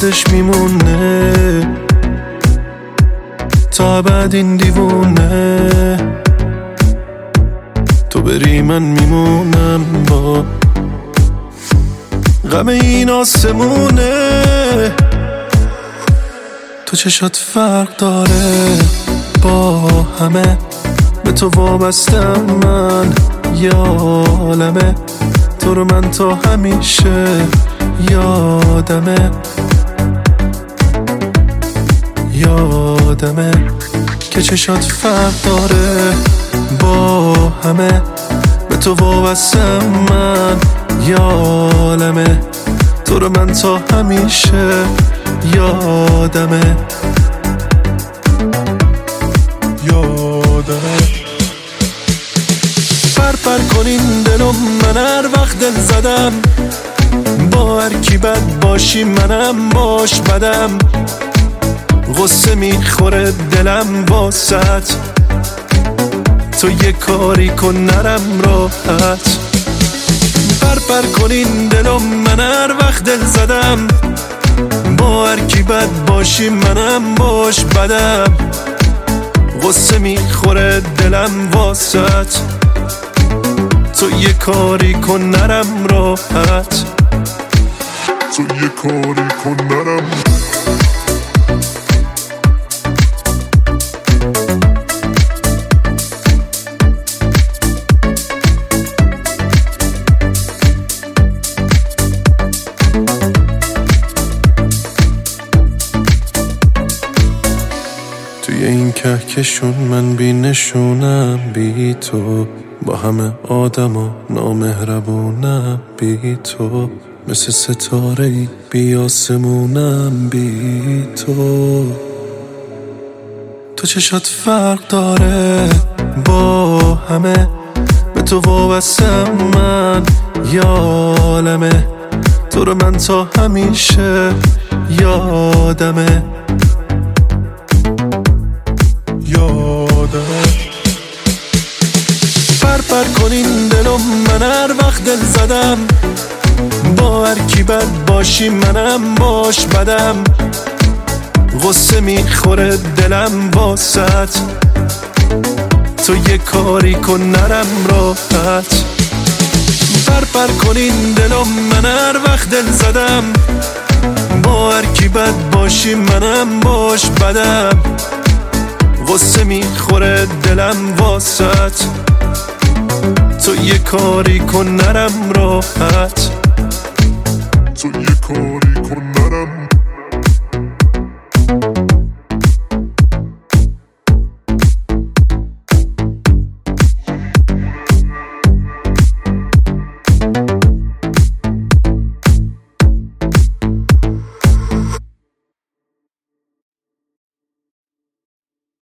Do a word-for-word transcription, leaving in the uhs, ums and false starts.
خودش میمونه تا بعد این دیوونه. تو بری من میمونم با غم این آسمونه. تو چشات فرق داره با همه، به تو وابستم من یالمه. تو رو من تا همیشه یادمه، یادمه که چشات فرق داره با همه، به تو وابستم من یالمه. تو رو من تا همیشه یادمه، یادمه. پر پر کنین دلم، من هر وقت دل زدم با هر کی بد باشی منم باش بدم. غصه میخوره دلم واسط، تو یه کاری کن نرم راحت. پر پر کنین دلم، من هر وقت دل زدم با هر کی بد باشی منم باش بدم. غصه میخوره دلم واسط، تو یه کاری کن نرم راحت. تو یه کاری کن نرم. توی این کهکشون من بی نشونم بی تو، با همه آدم و نامهربونم بی تو. مثل ستاره‌ای بی آسمونم بی تو. تو چشات فرق داره با همه، به تو وابستم من یالمه. تو رو من تا همیشه یادمه، یادمه. پر پر کنین دلم، من هر وقت دل زدم با هر کی بد باشی منم باش بدم. غصه میخوره دلم واسط، تو یه کاری کن نرم راحت. پر پر کنین دلم، من هر وقت دل زدم با هر کی بد باشی منم باش بدم. غصه میخوره دلم واسط، تو یه کاری کن نرم راحت. تو یه کاری